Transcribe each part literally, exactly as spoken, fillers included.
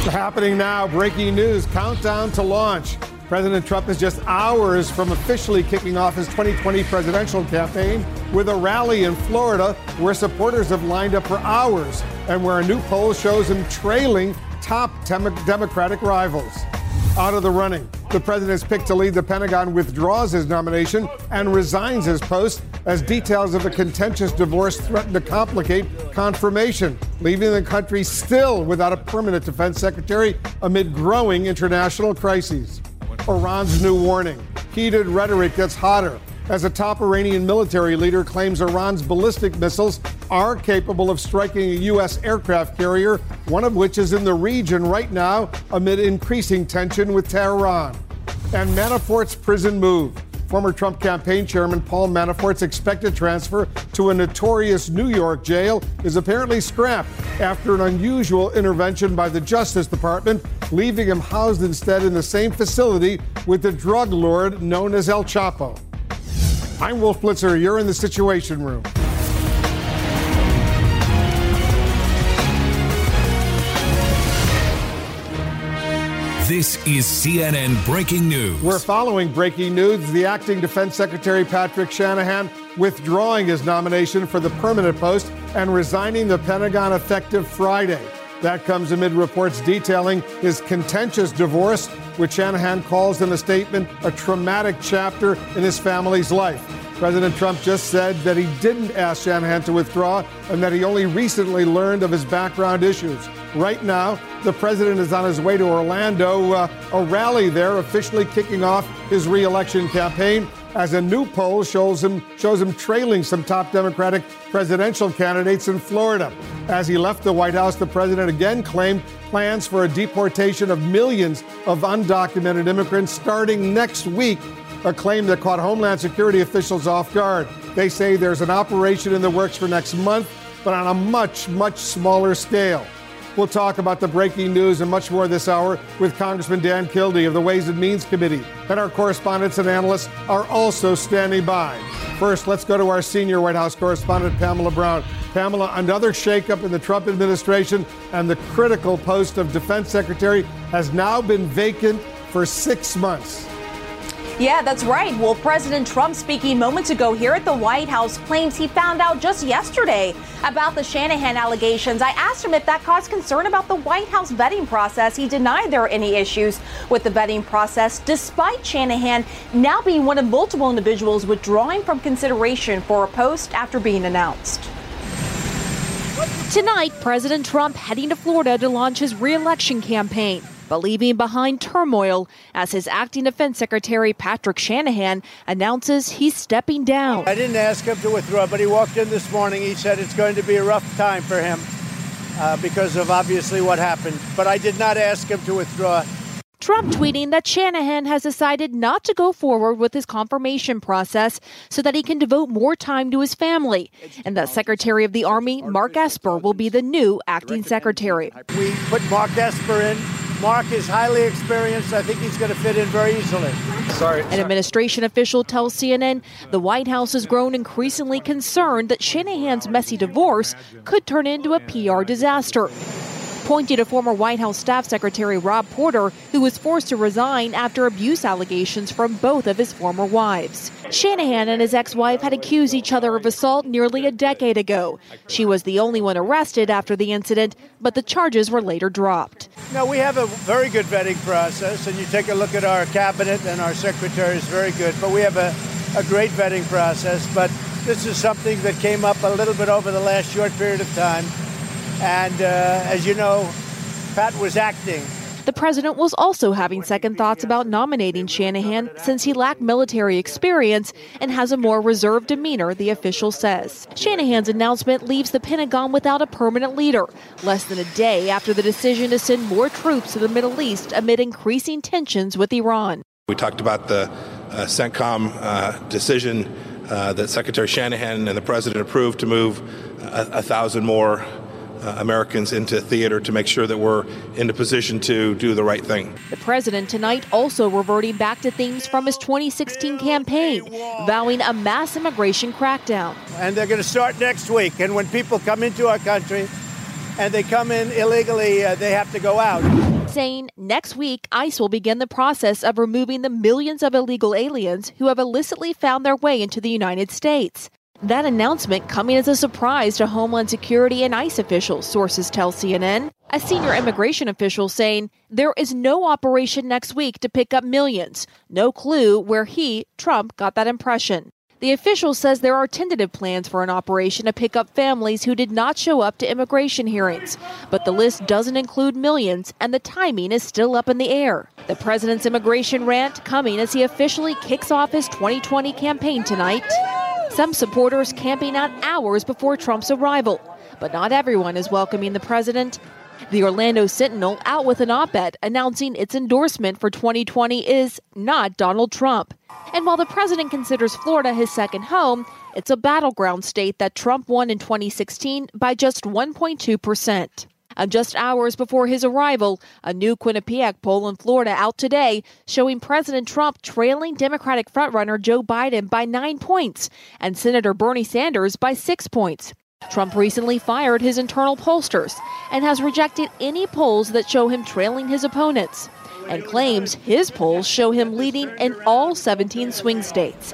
Happening now, breaking news, countdown to launch. President Trump is just hours from officially kicking off his twenty twenty presidential campaign with a rally in Florida where supporters have lined up for hours and where a new poll shows him trailing top dem- Democratic rivals. Out of the running, the president's pick to lead the Pentagon withdraws his nomination and resigns his post as details of a contentious divorce threaten to complicate confirmation, leaving the country still without a permanent defense secretary amid growing international crises. Iran's new warning. Heated rhetoric gets hotter as a top Iranian military leader claims Iran's ballistic missiles are capable of striking a U S aircraft carrier, one of which is in the region right now amid increasing tension with Tehran. And Manafort's prison move. Former Trump campaign chairman Paul Manafort's expected transfer to a notorious New York jail is apparently scrapped after an unusual intervention by the Justice Department, leaving him housed instead in the same facility with the drug lord known as El Chapo. I'm Wolf Blitzer. You're in the Situation Room. This is C N N Breaking News. We're following breaking news. The acting Defense Secretary Patrick Shanahan withdrawing his nomination for the permanent post and resigning the Pentagon effective Friday. That comes amid reports detailing his contentious divorce, which Shanahan calls in a statement a traumatic chapter in his family's life. President Trump just said that he didn't ask Shanahan to withdraw and that he only recently learned of his background issues. Right now, the president is on his way to Orlando, uh, a rally there officially kicking off his re-election campaign as a new poll shows him shows him trailing some top Democratic presidential candidates in Florida. As he left the White House, the president again claimed plans for a deportation of millions of undocumented immigrants starting next week, a claim that caught Homeland Security officials off guard. They say there's an operation in the works for next month, but on a much, much smaller scale. We'll talk about the breaking news and much more this hour with Congressman Dan Kildee of the Ways and Means Committee. And our correspondents and analysts are also standing by. First, let's go to our senior White House correspondent, Pamela Brown. Pamela, another shakeup in the Trump administration, and the critical post of Defense Secretary has now been vacant for six months. Yeah, that's right. Well, President Trump, speaking moments ago here at the White House, claims he found out just yesterday about the Shanahan allegations. I asked him if that caused concern about the White House vetting process. He denied there are any issues with the vetting process, despite Shanahan now being one of multiple individuals withdrawing from consideration for a post after being announced. Tonight, President Trump heading to Florida to launch his re-election campaign, but leaving behind turmoil as his acting defense secretary, Patrick Shanahan, announces he's stepping down. I didn't ask him to withdraw, but he walked in this morning. He said it's going to be a rough time for him uh, because of obviously what happened. But I did not ask him to withdraw. Trump tweeting that Shanahan has decided not to go forward with his confirmation process so that he can devote more time to his family, and that Secretary of the Army, Mark Esper, will be the new acting secretary. We put Mark Esper in. Mark is highly experienced. I think he's going to fit in very easily. Sorry. An administration official tells C N N the White House has grown increasingly concerned that Shanahan's messy divorce could turn into a P R disaster, pointing to former White House staff secretary Rob Porter, who was forced to resign after abuse allegations from both of his former wives. Shanahan and his ex-wife had accused each other of assault nearly a decade ago. She was the only one arrested after the incident, but the charges were later dropped. No, we have a very good vetting process, and you take a look at our cabinet and our secretary is very good, but we have a, a great vetting process. But this is something that came up a little bit over the last short period of time. And uh, as you know, Pat was acting. The president was also having second thoughts about nominating Shanahan since he lacked military experience and has a more reserved demeanor, the official says. Shanahan's announcement leaves the Pentagon without a permanent leader, less than a day after the decision to send more troops to the Middle East amid increasing tensions with Iran. We talked about the uh, CENTCOM uh, decision uh, that Secretary Shanahan and the president approved to move a, a thousand more Uh, Americans into theater to make sure that we're in a position to do the right thing. The president tonight also reverting back to themes from his twenty sixteen campaign, vowing a mass immigration crackdown. And they're going to start next week. And when people come into our country, and they come in illegally, uh, they have to go out. Saying next week, ICE will begin the process of removing the millions of illegal aliens who have illicitly found their way into the United States. That announcement coming as a surprise to Homeland Security and ICE officials, sources tell C N N. A senior immigration official saying there is no operation next week to pick up millions. No clue where he, Trump, got that impression. The official says there are tentative plans for an operation to pick up families who did not show up to immigration hearings. But the list doesn't include millions, and the timing is still up in the air. The president's immigration rant coming as he officially kicks off his twenty twenty campaign tonight. Some supporters camping out hours before Trump's arrival. But not everyone is welcoming the president. The Orlando Sentinel out with an op-ed announcing its endorsement for twenty twenty is not Donald Trump. And while the president considers Florida his second home, it's a battleground state that Trump won in twenty sixteen by just one point two percent. And just hours before his arrival, a new Quinnipiac poll in Florida out today showing President Trump trailing Democratic frontrunner Joe Biden by nine points and Senator Bernie Sanders by six points. Trump recently fired his internal pollsters and has rejected any polls that show him trailing his opponents and claims his polls show him leading in all seventeen swing states.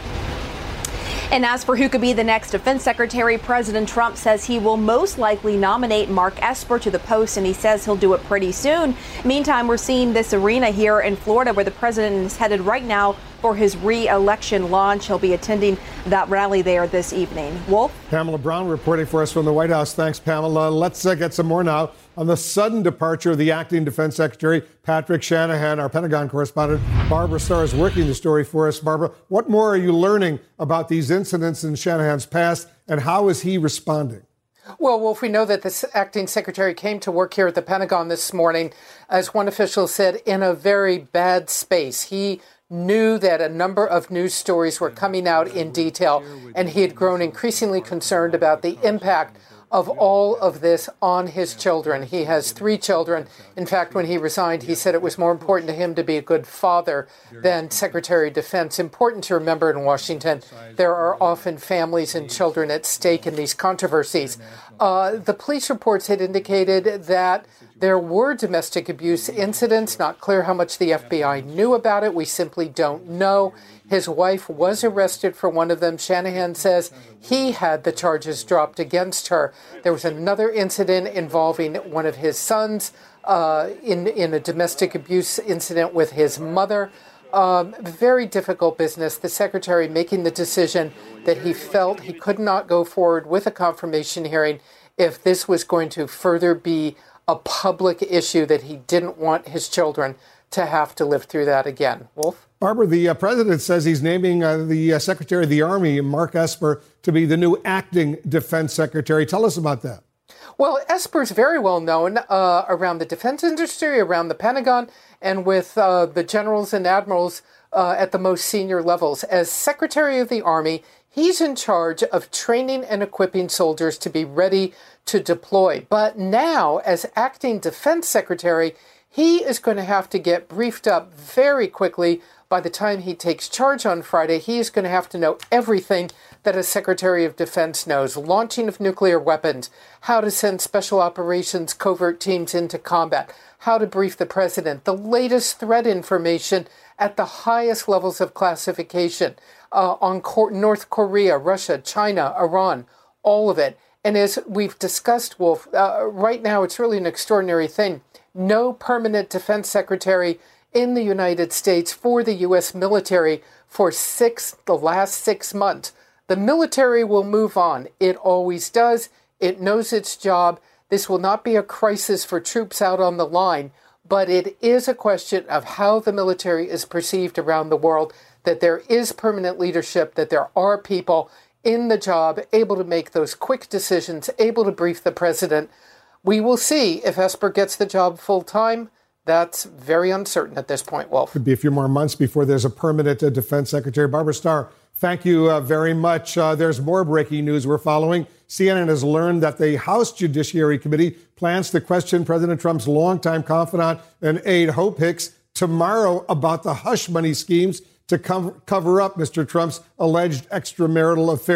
And as for who could be the next defense secretary, President Trump says he will most likely nominate Mark Esper to the post, and he says he'll do it pretty soon. Meantime, we're seeing this arena here in Florida where the president is headed right now for his re-election launch. He'll be attending that rally there this evening. Wolf? Pamela Brown reporting for us from the White House. Thanks, Pamela. Let's uh, get some more now on the sudden departure of the acting defense secretary, Patrick Shanahan. Our Pentagon correspondent, Barbara Starr, is working the story for us. Barbara, what more are you learning about these incidents in Shanahan's past, and how is he responding? Well, Wolf, we know that the acting secretary came to work here at the Pentagon this morning, as one official said, in a very bad space. He knew that a number of news stories were coming out in detail, and he had grown increasingly concerned about the impact of all of this on his children. He has three children. In fact, when he resigned, he said it was more important to him to be a good father than Secretary of Defense. Important to remember in Washington, there are often families and children at stake in these controversies. Uh, the police reports had indicated that there were domestic abuse incidents. Not clear how much the F B I knew about it. We simply don't know. His wife was arrested for one of them. Shanahan says he had the charges dropped against her. There was another incident involving one of his sons uh, in, in a domestic abuse incident with his mother. Um, very difficult business. The secretary making the decision that he felt he could not go forward with a confirmation hearing if this was going to further be a public issue, that he didn't want his children to have to live through that again. Wolf? Barbara, the uh, president says he's naming uh, the uh, Secretary of the Army, Mark Esper, to be the new acting defense secretary. Tell us about that. Well, Esper's very well known uh, around the defense industry, around the Pentagon, and with uh, the generals and admirals uh, at the most senior levels. As Secretary of the Army, he's in charge of training and equipping soldiers to be ready to deploy. But now, as acting defense secretary, he is going to have to get briefed up very quickly. By the time he takes charge on Friday, he is going to have to know everything that a Secretary of Defense knows. Launching of nuclear weapons, how to send special operations covert teams into combat, how to brief the president, the latest threat information at the highest levels of classification uh, on Cor- North Korea, Russia, China, Iran, all of it. And as we've discussed, Wolf, uh, right now it's really an extraordinary thing. No permanent defense secretary in the United States for the U S military for six, the last six months. The military will move on. It always does. It knows its job. This will not be a crisis for troops out on the line, but it is a question of how the military is perceived around the world, that there is permanent leadership, that there are people in the job able to make those quick decisions, able to brief the president. We will see if Esper gets the job full time. That's very uncertain at this point, Wolf. Could be a few more months before there's a permanent uh, defense secretary. Barbara Starr, thank you uh, very much. Uh, there's more breaking news we're following. C N N has learned that the House Judiciary Committee plans to question President Trump's longtime confidant and aide, Hope Hicks, tomorrow about the hush money schemes to com- cover up Mister Trump's alleged extramarital affairs.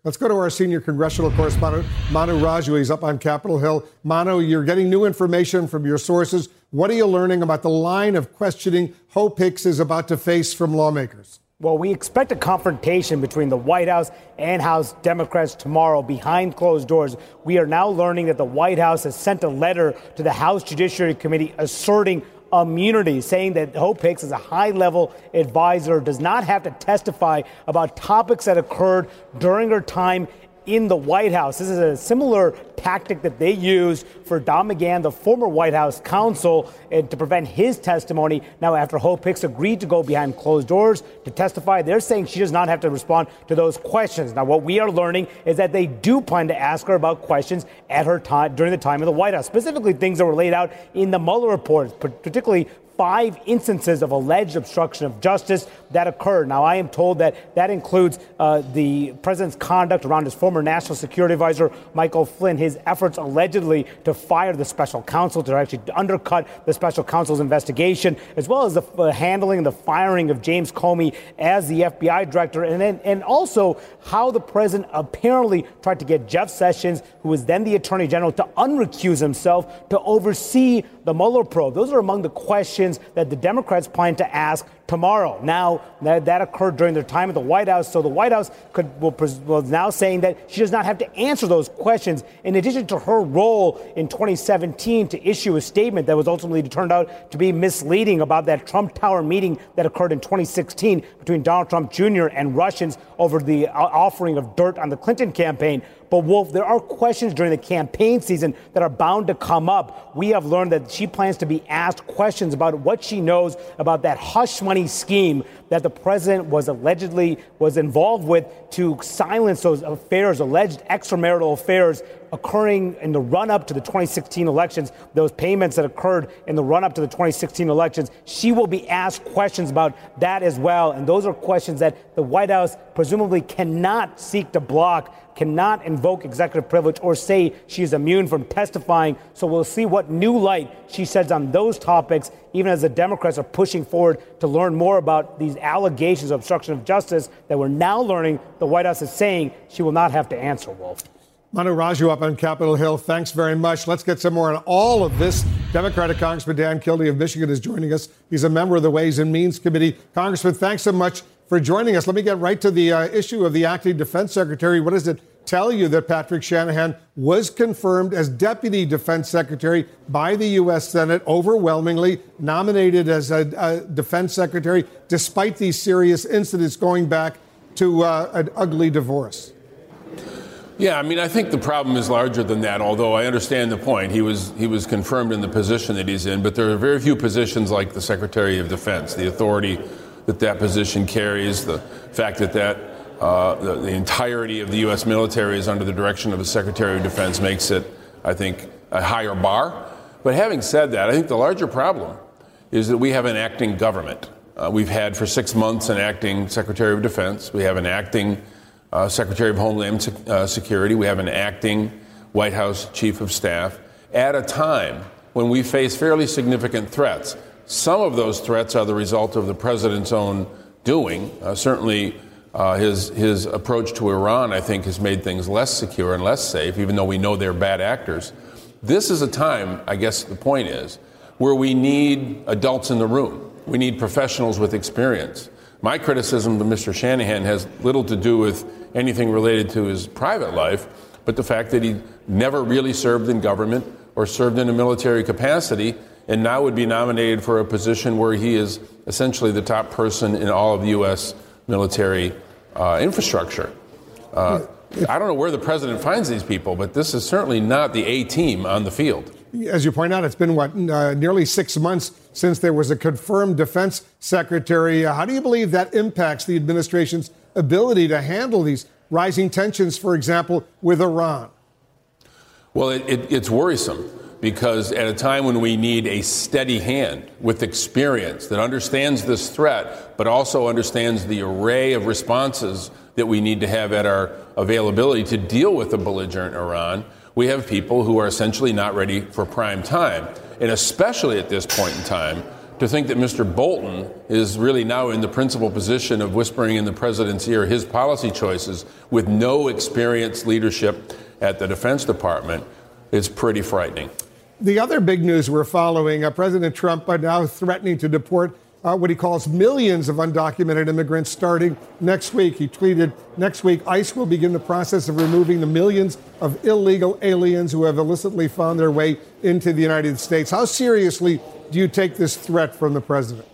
Let's go to our senior congressional correspondent, Manu Raju. He's up on Capitol Hill. Manu, you're getting new information from your sources. What are you learning about the line of questioning Hope Hicks is about to face from lawmakers? Well, we expect a confrontation between the White House and House Democrats tomorrow behind closed doors. We are now learning that the White House has sent a letter to the House Judiciary Committee asserting immunity, saying that Hope Hicks, as a high-level advisor, does not have to testify about topics that occurred during her time in the White House. This is a similar tactic that they used for Don McGahn, the former White House counsel, and to prevent his testimony. Now, after Hope Hicks agreed to go behind closed doors to testify, they're saying she does not have to respond to those questions. Now, what we are learning is that they do plan to ask her about questions at her time during the time of the White House, specifically things that were laid out in the Mueller report, particularly five instances of alleged obstruction of justice that occurred. Now, I am told that that includes uh, the president's conduct around his former national security advisor, Michael Flynn, his efforts allegedly to fire the special counsel, to actually undercut the special counsel's investigation, as well as the uh, handling and the firing of James Comey as the F B I director, and then, and also how the president apparently tried to get Jeff Sessions, who was then the attorney general, to unrecuse himself to oversee the Mueller probe. Those are among the questions that the Democrats plan to ask tomorrow. Now, that, that occurred during their time at the White House, so the White House could will, will now saying that she does not have to answer those questions, in addition to her role in twenty seventeen to issue a statement that was ultimately turned out to be misleading about that Trump Tower meeting that occurred in twenty sixteen between Donald Trump Junior and Russians over the offering of dirt on the Clinton campaign. But, Wolf, there are questions during the campaign season that are bound to come up. We have learned that she plans to be asked questions about what she knows about that hush money scheme that the president was allegedly was involved with to silence those affairs, alleged extramarital affairs occurring in the run-up to the twenty sixteen elections, those payments that occurred in the run-up to the twenty sixteen elections. She will be asked questions about that as well, and those are questions that the White House presumably cannot seek to block, cannot invoke executive privilege or say she is immune from testifying. So we'll see what new light she sheds on those topics, even as the Democrats are pushing forward to learn more about these allegations of obstruction of justice that we're now learning the White House is saying she will not have to answer, Wolf. Manu Raju up on Capitol Hill. Thanks very much. Let's get some more on all of this. Democratic Congressman Dan Kildee of Michigan is joining us. He's a member of the Ways and Means Committee. Congressman, thanks so much for joining us. Let me get right to the uh, issue of the acting defense secretary. What does it tell you that Patrick Shanahan was confirmed as deputy defense secretary by the U S Senate, overwhelmingly nominated as a, a defense secretary, despite these serious incidents going back to uh, an ugly divorce? Yeah, I mean, I think the problem is larger than that, although I understand the point. He was he was confirmed in the position that he's in, but there are very few positions like the Secretary of Defense, the authority that that position carries, the fact that that uh, the, the entirety of the U S military is under the direction of the Secretary of Defense makes it, I think, a higher bar. But having said that, I think the larger problem is that we have an acting government. Uh, we've had for six months an acting Secretary of Defense. We have an acting Uh, Secretary of Homeland uh, Security. We have an acting White House Chief of Staff at a time when we face fairly significant threats. Some of those threats are the result of the president's own doing. Uh, certainly, uh, his his approach to Iran, I think, has made things less secure and less safe, even though we know they're bad actors. This is a time, I guess the point is, where we need adults in the room. We need professionals with experience. My criticism of Mister Shanahan has little to do with anything related to his private life, but the fact that he never really served in government or served in a military capacity and now would be nominated for a position where he is essentially the top person in all of the U S military uh, infrastructure. Uh, I don't know where the president finds these people, but this is certainly not the A team on the field. As you point out, it's been, what, uh, nearly six months since there was a confirmed defense secretary. Uh, how do you believe that impacts the administration's ability to handle these rising tensions, for example, with Iran? Well, it, it, it's worrisome because at a time when we need a steady hand with experience that understands this threat, but also understands the array of responses that we need to have at our availability to deal with the belligerent Iran, we have people who are essentially not ready for prime time. And especially at this point in time, to think that Mister Bolton is really now in the principal position of whispering in the president's ear his policy choices with no experienced leadership at the Defense Department is pretty frightening. The other big news we're following, uh, President Trump uh, now threatening to deport uh, what he calls millions of undocumented immigrants starting next week. He tweeted, next week, ICE will begin the process of removing the millions of illegal aliens who have illicitly found their way into the United States. How seriously do you take this threat from the president?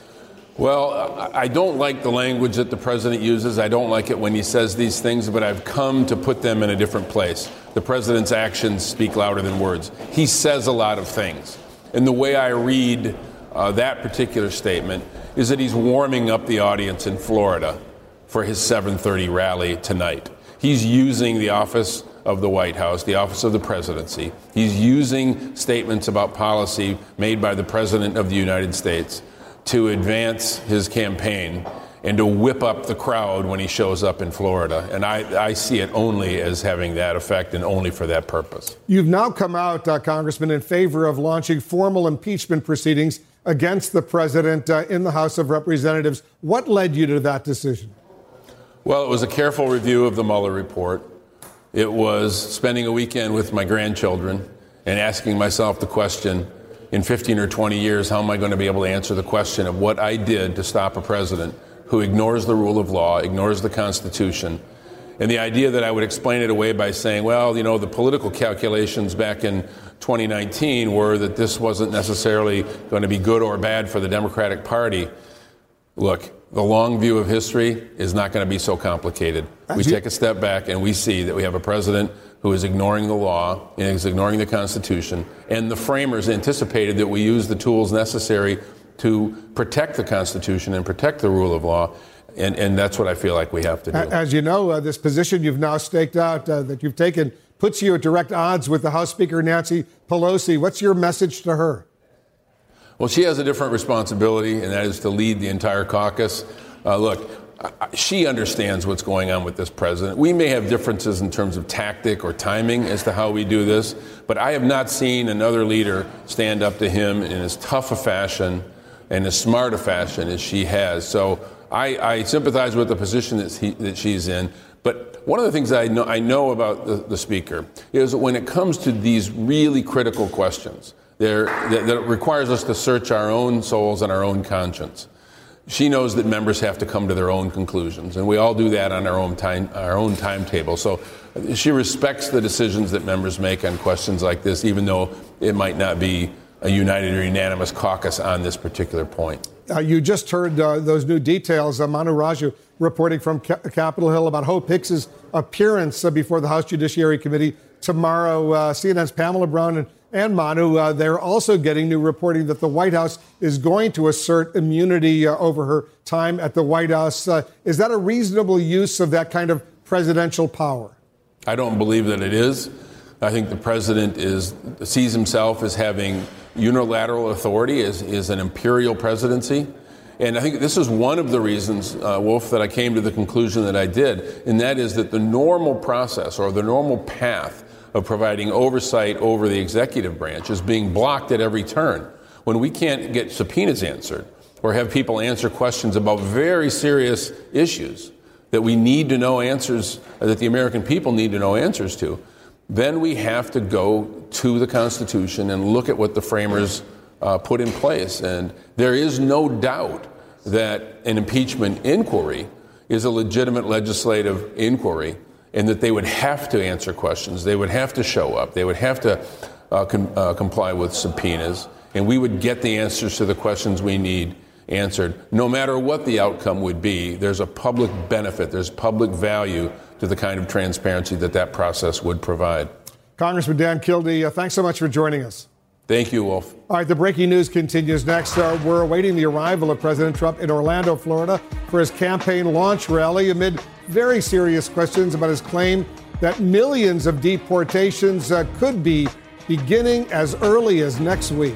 Well, I don't like the language that the president uses. I don't like it when he says these things, but I've come to put them in a different place. The president's actions speak louder than words. He says a lot of things. And the way I read uh, that particular statement is that he's warming up the audience in Florida for his seven thirty rally tonight. He's using the office of the White House, the office of the presidency. He's using statements about policy made by the president of the United States to advance his campaign and to whip up the crowd when he shows up in Florida. And I, I see it only as having that effect and only for that purpose. You've now come out, uh, Congressman, in favor of launching formal impeachment proceedings against the president uh, in the House of Representatives. What led you to that decision? Well, it was a careful review of the Mueller report. It was spending a weekend with my grandchildren and asking myself the question, in fifteen or twenty years, how am I going to be able to answer the question of what I did to stop a president who ignores the rule of law, ignores the Constitution? And the idea that I would explain it away by saying, well, you know, the political calculations back in twenty nineteen were that this wasn't necessarily going to be good or bad for the Democratic Party. Look, the long view of history is not going to be so complicated. We take a step back and we see that we have a president who is ignoring the law and is ignoring the Constitution. And the framers anticipated that we use the tools necessary to protect the Constitution and protect the rule of law. And, and that's what I feel like we have to do. As you know, uh, this position you've now staked out, uh, that you've taken, puts you at direct odds with the House Speaker, Nancy Pelosi. What's your message to her? Well, she has a different responsibility, and that is to lead the entire caucus. Uh, look, she understands what's going on with this president. We may have differences in terms of tactic or timing as to how we do this, but I have not seen another leader stand up to him in as tough a fashion and as smart a fashion as she has. So I, I sympathize with the position that, he, that she's in. But one of the things I know, I know about the, the speaker is that when it comes to these really critical questions, there, that, that requires us to search our own souls and our own conscience. She knows that members have to come to their own conclusions, and we all do that on our own time, our own timetable. So she respects the decisions that members make on questions like this, even though it might not be a united or unanimous caucus on this particular point. Uh, you just heard uh, those new details. Uh, Manu Raju reporting from Ca- Capitol Hill about Hope Hicks's appearance uh, before the House Judiciary Committee tomorrow. Uh, C N N's Pamela Brown and And Manu, uh, they're also getting new reporting that the White House is going to assert immunity uh, over her time at the White House. Uh, is that a reasonable use of that kind of presidential power? I don't believe that it is. I think the president is sees himself as having unilateral authority, as is an imperial presidency. And I think this is one of the reasons, uh, Wolf, that I came to the conclusion that I did, and that is that the normal process or the normal path of providing oversight over the executive branch is being blocked at every turn. When we can't get subpoenas answered or have people answer questions about very serious issues that we need to know answers, that the American people need to know answers to, then we have to go to the Constitution and look at what the framers uh, put in place. And there is no doubt that an impeachment inquiry is a legitimate legislative inquiry, and that they would have to answer questions, they would have to show up, they would have to uh, com- uh, comply with subpoenas, and we would get the answers to the questions we need answered. No matter what the outcome would be, there's a public benefit, there's public value to the kind of transparency that that process would provide. Congressman Dan Kildee, uh, thanks so much for joining us. Thank you, Wolf. All right, the breaking news continues next. Uh, we're awaiting the arrival of President Trump in Orlando, Florida, for his campaign launch rally amid very serious questions about his claim that millions of deportations uh, could be beginning as early as next week.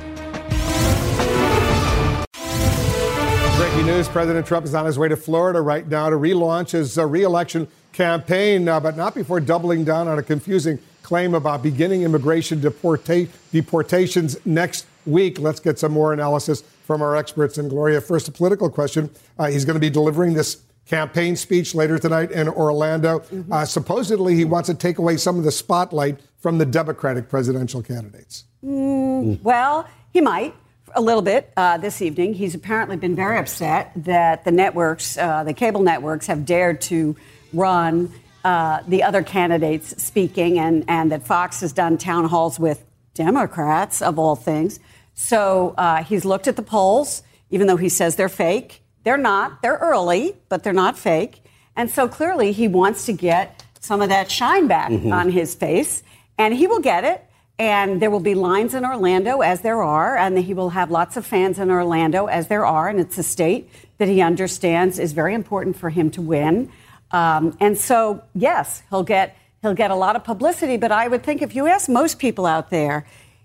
Breaking news, President Trump is on his way to Florida right now to relaunch his uh, re-election campaign, uh, but not before doubling down on a confusing claim about beginning immigration deporta- deportations next week. Let's get some more analysis from our experts. And Gloria, first a political question. Uh, he's going to be delivering this campaign speech later tonight in Orlando. Mm-hmm. Uh, supposedly, he wants to take away some of the spotlight from the Democratic presidential candidates. Mm, well, he might. A little bit uh, this evening. He's apparently been very upset that the networks, uh, the cable networks, have dared to run uh, the other candidates speaking, and, and that Fox has done town halls with Democrats, of all things. So uh, he's looked at the polls, even though he says they're fake. They're not. They're early, but they're not fake. And so clearly he wants to get some of that shine back mm-hmm. on his face, and he will get it. And there will be lines in Orlando, as there are, and he will have lots of fans in Orlando, as there are, and it's a state that he understands is very important for him to win. Um, and so, yes, he'll get he'll get a lot of publicity, but I would think if you ask most people out there,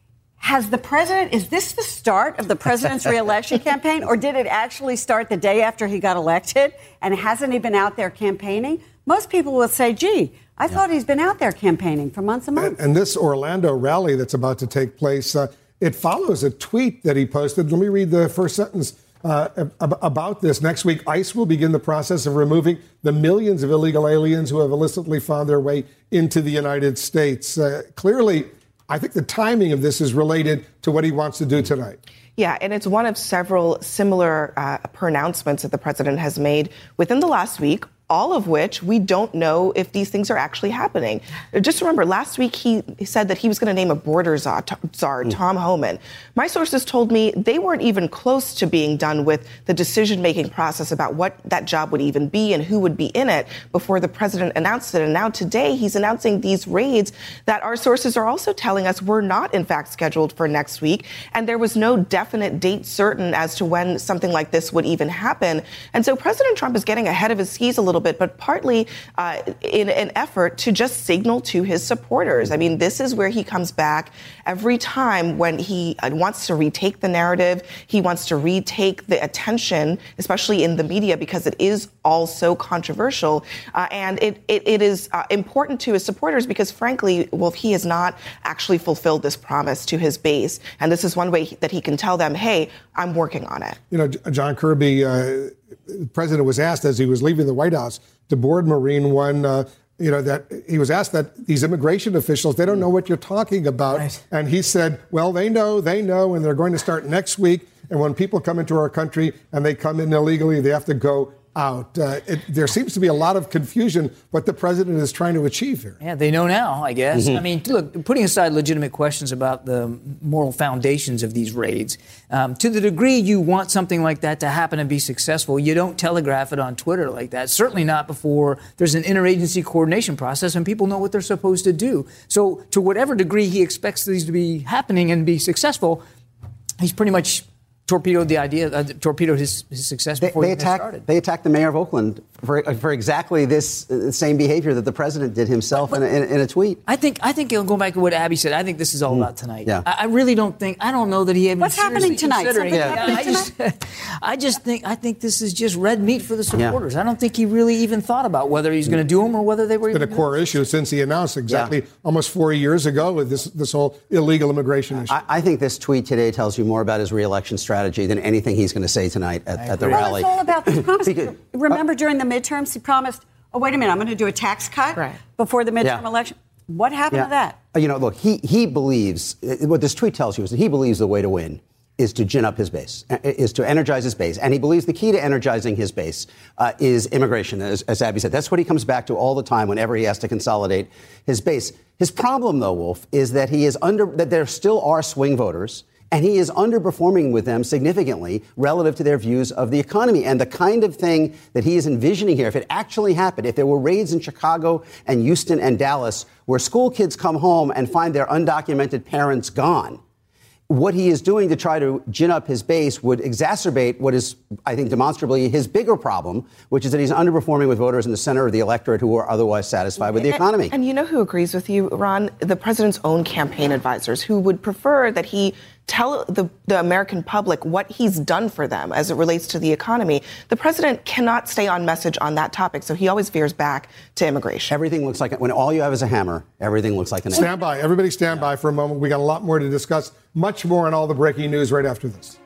has the president, is this the start of the president's reelection campaign, or did it actually start the day after he got elected, and hasn't he been out there campaigning? Most people will say, gee, I yeah. thought he's been out there campaigning for months and months. And, and this Orlando rally that's about to take place, uh, it follows a tweet that he posted. Let me read the first sentence uh, about this. Next week, ICE will begin the process of removing the millions of illegal aliens who have illicitly found their way into the United States. Uh, clearly, I think the timing of this is related to what he wants to do tonight. Yeah, and it's one of several similar uh, pronouncements that the president has made within the last week, all of which we don't know if these things are actually happening. Just remember, last week he said that he was going to name a border czar, czar Tom Homan. My sources told me they weren't even close to being done with the decision-making process about what that job would even be and who would be in it before the president announced it. And now today he's announcing these raids that our sources are also telling us were not, in fact, scheduled for next week. And there was no definite date certain as to when something like this would even happen. And so President Trump is getting ahead of his skis a little bit, but partly uh, in an effort to just signal to his supporters. I mean, this is where he comes back every time when he wants to retake the narrative. He wants to retake the attention, especially in the media, because it is all so controversial. Uh, and it, it, it is uh, important to his supporters because, frankly, Wolf, he has not actually fulfilled this promise to his base. And this is one way he, that he can tell them, hey, I'm working on it. You know, John Kirby, uh, the president was asked as he was leaving the White House to board Marine One, uh, you know, that he was asked that these immigration officials, they don't know what you're talking about. Right. And he said, well, they know, they know, and they're going to start next week. And when people come into our country and they come in illegally, they have to go out. Uh, it, there seems to be a lot of confusion what the president is trying to achieve here. Yeah, they know now, I guess. Mm-hmm. I mean, look, putting aside legitimate questions about the moral foundations of these raids, um, to the degree you want something like that to happen and be successful, you don't telegraph it on Twitter like that. Certainly not before there's an interagency coordination process and people know what they're supposed to do. So to whatever degree he expects these to be happening and be successful, he's pretty much torpedoed the idea, uh, torpedoed his, his success before they, they he attacked, started. They attacked the mayor of Oakland for, for exactly this uh, same behavior that the president did himself but, but in, a, in, in a tweet. I think I think it'll go back to what Abby said. I think this is all mm. about tonight. Yeah. I, I really don't think, I don't know that he even What's happening tonight? Something yeah. happening I, just, tonight? I just think I think this is just red meat for the supporters. Yeah. I don't think he really even thought about whether he's going to do them or whether they were it's even been a core issue since he announced exactly yeah. almost four years ago with this this whole illegal immigration issue. I, I think this tweet today tells you more about his reelection strategy than anything he's going to say tonight at, at the well, rally. It's all about this promise. Remember, during the midterms, he promised, oh, wait a minute, I'm going to do a tax cut right. before the midterm yeah. election. What happened yeah. to that? You know, look, he, he believes, what this tweet tells you is that he believes the way to win is to gin up his base, is to energize his base. And he believes the key to energizing his base uh, is immigration, as, as Abby said. That's what he comes back to all the time whenever he has to consolidate his base. His problem, though, Wolf, is that he is under, that there still are swing voters, and he is underperforming with them significantly relative to their views of the economy. And the kind of thing that he is envisioning here, if it actually happened, if there were raids in Chicago and Houston and Dallas where school kids come home and find their undocumented parents gone, what he is doing to try to gin up his base would exacerbate what is, I think, demonstrably his bigger problem, which is that he's underperforming with voters in the center of the electorate who are otherwise satisfied with the economy. And, and you know who agrees with you, Ron? The president's own campaign advisors, who would prefer that he tell the, the American public what he's done for them as it relates to the economy. The president cannot stay on message on that topic, so he always veers back to immigration. Everything looks like, when all you have is a hammer, everything looks like an Stand by. Everybody stand by for a moment. We got a lot more to discuss, much more on all the breaking news right after this.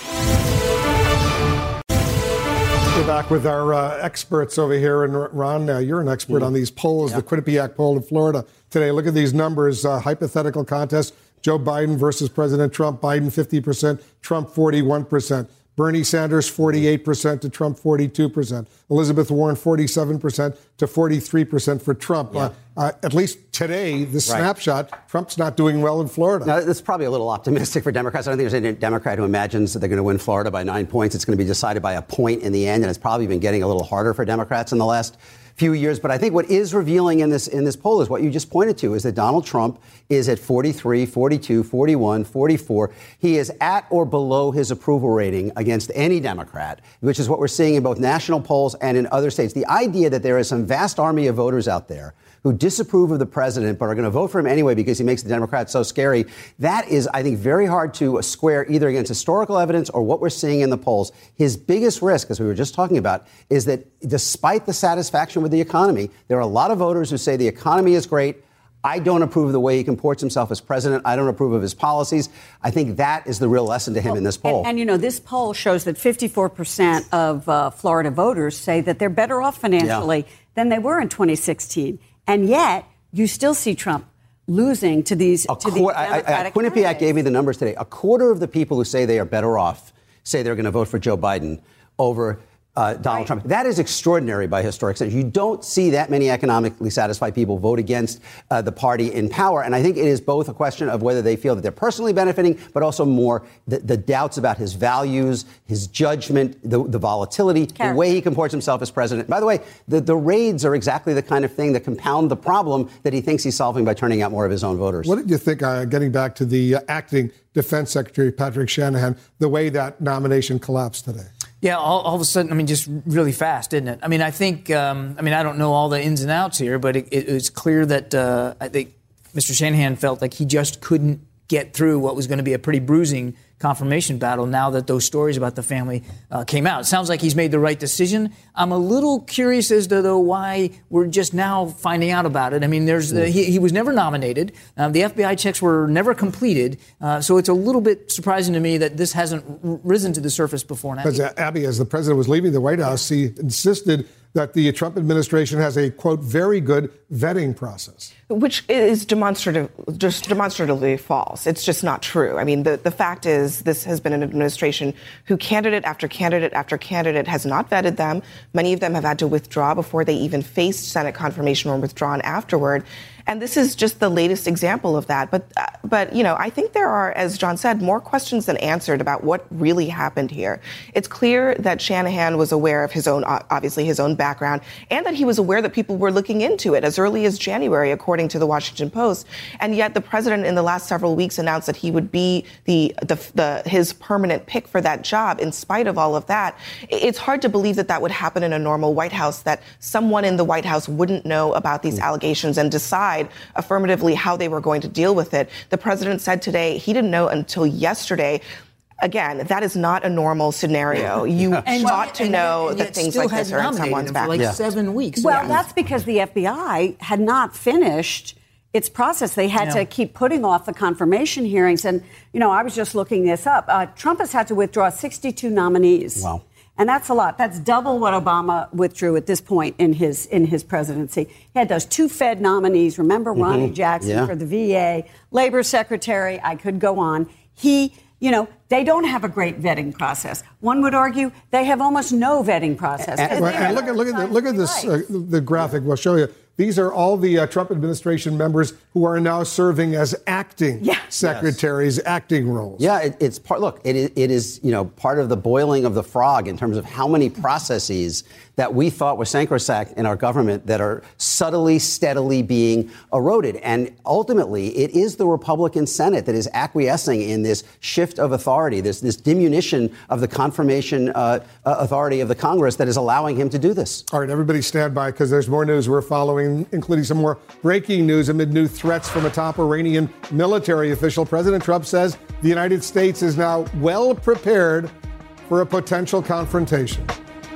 We're back with our uh, experts over here. And Ron, uh, you're an expert mm-hmm. on these polls, yeah. the Quinnipiac poll in Florida today. Look at these numbers, uh, hypothetical contest. Joe Biden versus President Trump. Biden fifty percent, Trump forty-one percent. Bernie Sanders forty-eight percent to Trump forty-two percent. Elizabeth Warren forty-seven percent to forty-three percent for Trump. Yeah. Uh, uh, at least today, the snapshot, right. Trump's not doing well in Florida. Now, that's probably a little optimistic for Democrats. I don't think there's any Democrat who imagines that they're going to win Florida by nine points. It's going to be decided by a point in the end, and it's probably been getting a little harder for Democrats in the last few years. But I think what is revealing in this in this poll is what you just pointed to, is that Donald Trump is at forty-three, forty-two, forty-one, forty-four. He is at or below his approval rating against any Democrat, which is what we're seeing in both national polls and in other states. The idea that there is some vast army of voters out there who disapprove of the president but are going to vote for him anyway because he makes the Democrats so scary, that is, I think, very hard to square either against historical evidence or what we're seeing in the polls. His biggest risk, as we were just talking about, is that despite the satisfaction with the economy, there are a lot of voters who say the economy is great. I don't approve of the way he comports himself as president. I don't approve of his policies. I think that is the real lesson to him well, in this poll. And, and, you know, this poll shows that fifty-four percent of uh, Florida voters say that they're better off financially yeah. than they were in twenty sixteen. And yet, you still see Trump losing to these, to qu- these Democratic I, I, Quinnipiac candidates. gave me the numbers today. A quarter of the people who say they are better off say they're going to vote for Joe Biden over Uh, Donald right. Trump. That is extraordinary by historic standards. You don't see that many economically satisfied people vote against uh, the party in power. And I think it is both a question of whether they feel that they're personally benefiting, but also more the, the doubts about his values, his judgment, the, the volatility, Character. the way he comports himself as president. By the way, the, the raids are exactly the kind of thing that compound the problem that he thinks he's solving by turning out more of his own voters. What did you think, uh, getting back to the uh, acting Defense Secretary Patrick Shanahan, the way that nomination collapsed today? Yeah, all, all of a sudden, I mean, just really fast, didn't it? I mean, I think, um, I mean, I don't know all the ins and outs here, but it, it, it's clear that uh, I think Mister Shanahan felt like he just couldn't get through what was going to be a pretty bruising confirmation battle now that those stories about the family uh, came out. It sounds like he's made the right decision. I'm a little curious as to, though, why we're just now finding out about it. I mean, there's uh, he, he was never nominated. Um, the F B I checks were never completed. Uh, so it's a little bit surprising to me that this hasn't r- risen to the surface before now. Because, uh, Abby, as the president was leaving the White House, he insisted that the Trump administration has a, quote, very good vetting process. Which is demonstrative, just demonstratively false. It's just not true. I mean, the, the fact is this has been an administration who candidate after candidate after candidate has not vetted them. Many of them have had to withdraw before they even faced Senate confirmation or withdrawn afterward. And this is just the latest example of that. But, uh, but you know, I think there are, as John said, more questions than answered about what really happened here. It's clear that Shanahan was aware of his own, obviously his own background, and that he was aware that people were looking into it as early as January, according to the Washington Post. And yet the president in the last several weeks announced that he would be the, the, the his permanent pick for that job in spite of all of that. It's hard to believe that that would happen in a normal White House, that someone in the White House wouldn't know about these allegations and decide affirmatively how they were going to deal with it. The president said today he didn't know until yesterday. Again, that is not a normal scenario. You and ought to know that things like this are in someone's back. For like yeah. seven weeks. Well, yeah. that's because the F B I had not finished its process. They had yeah. to keep putting off the confirmation hearings. And, you know, I was just looking this up. Uh, Trump has had to withdraw sixty-two nominees. Wow. And that's a lot. That's double what Obama withdrew at this point in his in his presidency. He had those two Fed nominees. Remember Ronnie mm-hmm. Jackson yeah. for the V A, Labor Secretary. I could go on. He, you know, they don't have a great vetting process. One would argue they have almost no vetting process. And, and, and look at look at the, look at this uh, the graphic. We'll show you. These are all the uh, Trump administration members who are now serving as acting yeah. secretaries, yes. acting roles. Yeah, it, it's part. Look, it, it is you know part of the boiling of the frog in terms of how many processes that we thought were sacrosanct in our government that are subtly, steadily being eroded. And ultimately, it is the Republican Senate that is acquiescing in this shift of authority, this this diminution of the confirmation uh, authority of the Congress that is allowing him to do this. All right, everybody stand by because there's more news we're following following, including some more breaking news amid new threats from a top Iranian military official. President Trump says the United States is now well prepared for a potential confrontation.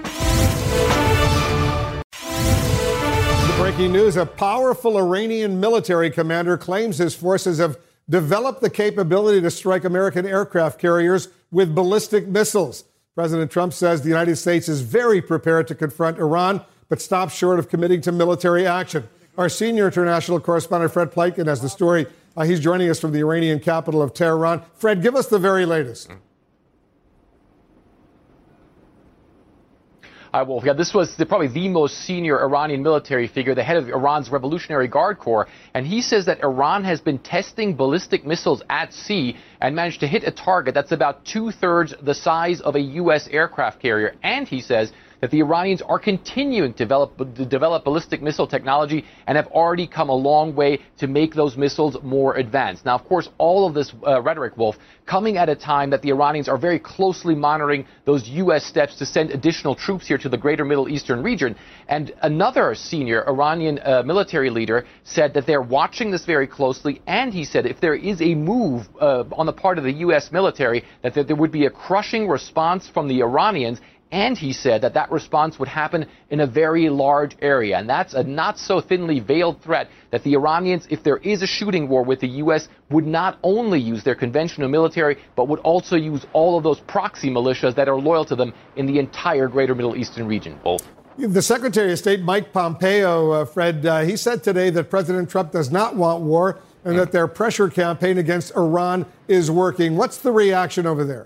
The breaking news, a powerful Iranian military commander claims his forces have developed the capability to strike American aircraft carriers with ballistic missiles. President Trump says the United States is very prepared to confront Iran, but stops short of committing to military action. Our senior international correspondent, Fred Pleitgen, has the story. Uh, he's joining us from the Iranian capital of Tehran. Fred, give us the very latest. Uh, well, yeah, this was the, probably the most senior Iranian military figure, the head of Iran's Revolutionary Guard Corps, and he says that Iran has been testing ballistic missiles at sea and managed to hit a target that's about two-thirds the size of a U S aircraft carrier. And he says that the Iranians are continuing to develop, to develop ballistic missile technology and have already come a long way to make those missiles more advanced. Now, of course, all of this uh, rhetoric, Wolf, coming at a time that the Iranians are very closely monitoring those U S steps to send additional troops here to the greater Middle Eastern region. And another senior Iranian uh, military leader said that they're watching this very closely, and he said if there is a move uh, on the part of the U S military, that there would be a crushing response from the Iranians. And he said that that response would happen in a very large area. And that's a not so thinly veiled threat that the Iranians, if there is a shooting war with the U S, would not only use their conventional military, but would also use all of those proxy militias that are loyal to them in the entire greater Middle Eastern region. Wolf. The Secretary of State, Mike Pompeo, uh, Fred, uh, he said today that President Trump does not want war and that their pressure campaign against Iran is working. What's the reaction over there?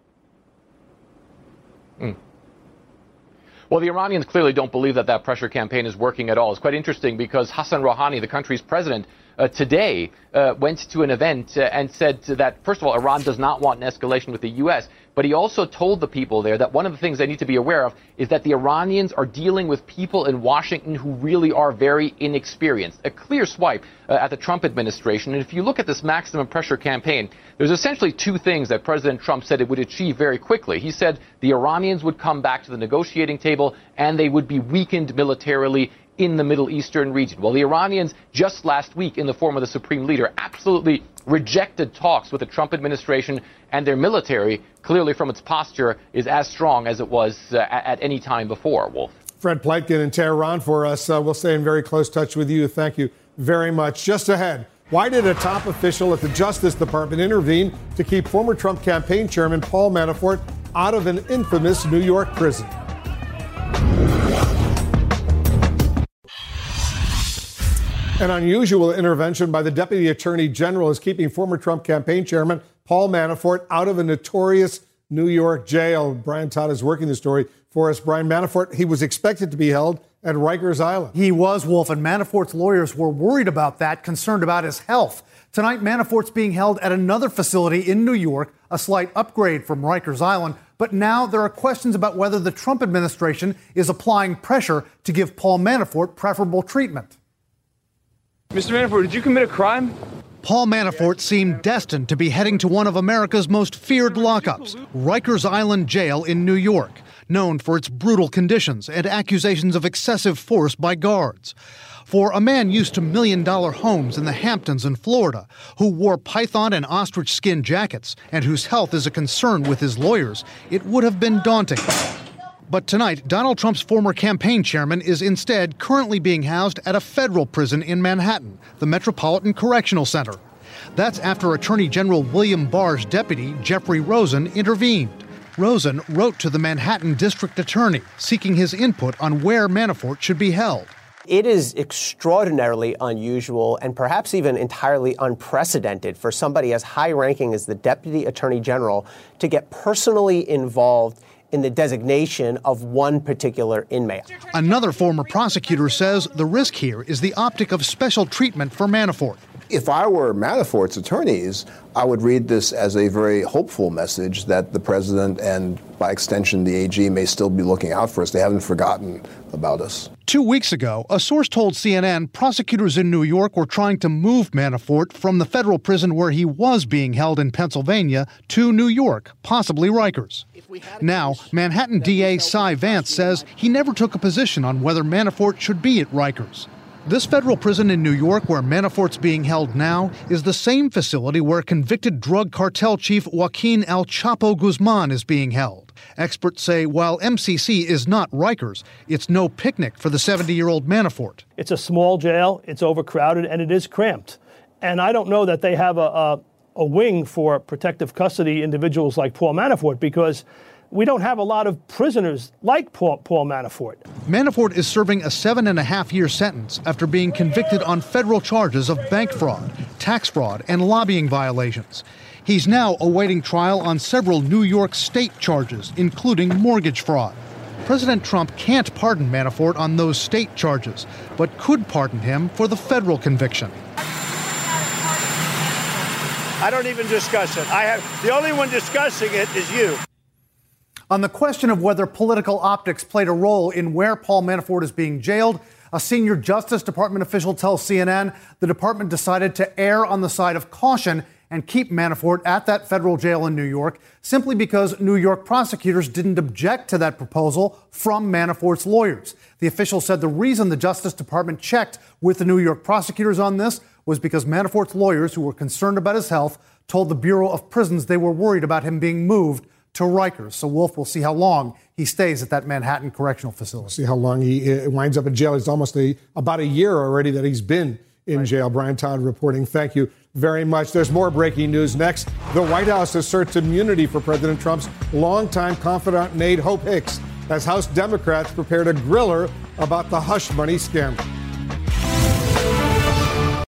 Mm. Well, the Iranians clearly don't believe that that pressure campaign is working at all. It's quite interesting because Hassan Rouhani, the country's president, uh, today uh, went to an event uh, and said that, first of all, Iran does not want an escalation with the U S, but he also told the people there that one of the things they need to be aware of is that the Iranians are dealing with people in Washington who really are very inexperienced. A clear swipe uh, at the Trump administration. And if you look at this maximum pressure campaign, there's essentially two things that President Trump said it would achieve very quickly. He said the Iranians would come back to the negotiating table and they would be weakened militarily in the Middle Eastern region. Well, the Iranians just last week, in the form of the supreme leader, absolutely rejected talks with the Trump administration, and their military, clearly from its posture, is as strong as it was uh, at, at any time before, Wolf. Fred Pleitgen in Tehran for us. Uh, we'll stay in very close touch with you. Thank you very much. Just ahead, why did a top official at the Justice Department intervene to keep former Trump campaign chairman Paul Manafort out of an infamous New York prison? An unusual intervention by the Deputy Attorney General is keeping former Trump campaign chairman Paul Manafort out of a notorious New York jail. Brian Todd is working the story for us. Brian, Manafort, he was expected to be held at Rikers Island. He was, Wolf, and Manafort's lawyers were worried about that, concerned about his health. Tonight, Manafort's being held at another facility in New York, a slight upgrade from Rikers Island. But now there are questions about whether the Trump administration is applying pressure to give Paul Manafort preferable treatment. Mister Manafort, did you commit a crime? Paul Manafort seemed destined to be heading to one of America's most feared lockups, Rikers Island Jail in New York, known for its brutal conditions and accusations of excessive force by guards. For a man used to million-dollar homes in the Hamptons in Florida, who wore python and ostrich skin jackets, and whose health is a concern with his lawyers, it would have been daunting. But tonight, Donald Trump's former campaign chairman is instead currently being housed at a federal prison in Manhattan, the Metropolitan Correctional Center. That's after Attorney General William Barr's deputy, Jeffrey Rosen, intervened. Rosen wrote to the Manhattan district attorney, seeking his input on where Manafort should be held. It is extraordinarily unusual and perhaps even entirely unprecedented for somebody as high-ranking as the Deputy Attorney General to get personally involved in the designation of one particular inmate. Another former prosecutor says the risk here is the optic of special treatment for Manafort. If I were Manafort's attorneys, I would read this as a very hopeful message that the president and, by extension, the A G may still be looking out for us. They haven't forgotten about us. Two weeks ago, a source told C N N prosecutors in New York were trying to move Manafort from the federal prison where he was being held in Pennsylvania to New York, possibly Rikers. Now, Manhattan D A Cy Vance says he never took a position on whether Manafort should be at Rikers. This federal prison in New York where Manafort's being held now is the same facility where convicted drug cartel chief Joaquin El Chapo Guzman is being held. Experts say while M C C is not Rikers, it's no picnic for the seventy-year-old Manafort. It's a small jail, it's overcrowded, and it is cramped. And I don't know that they have a, a, a wing for protective custody individuals like Paul Manafort, because we don't have a lot of prisoners like Paul, Paul Manafort. Manafort is serving a seven and a half year sentence after being convicted on federal charges of bank fraud, tax fraud, and lobbying violations. He's now awaiting trial on several New York state charges, including mortgage fraud. President Trump can't pardon Manafort on those state charges, but could pardon him for the federal conviction. I don't even discuss it. I have the only one discussing it is you. On the question of whether political optics played a role in where Paul Manafort is being jailed, a senior Justice Department official tells C N N the department decided to err on the side of caution and keep Manafort at that federal jail in New York simply because New York prosecutors didn't object to that proposal from Manafort's lawyers. The official said the reason the Justice Department checked with the New York prosecutors on this was because Manafort's lawyers, who were concerned about his health, told the Bureau of Prisons they were worried about him being moved to Rikers. So Wolf will see how long he stays at that Manhattan Correctional Facility. See how long he uh, winds up in jail. It's almost a, about a year already that he's been in right. jail. Brian Todd reporting. Thank you very much. There's more breaking news next. The White House asserts immunity for President Trump's longtime confidant and aide Hope Hicks as House Democrats prepare to grill her about the hush money scandal.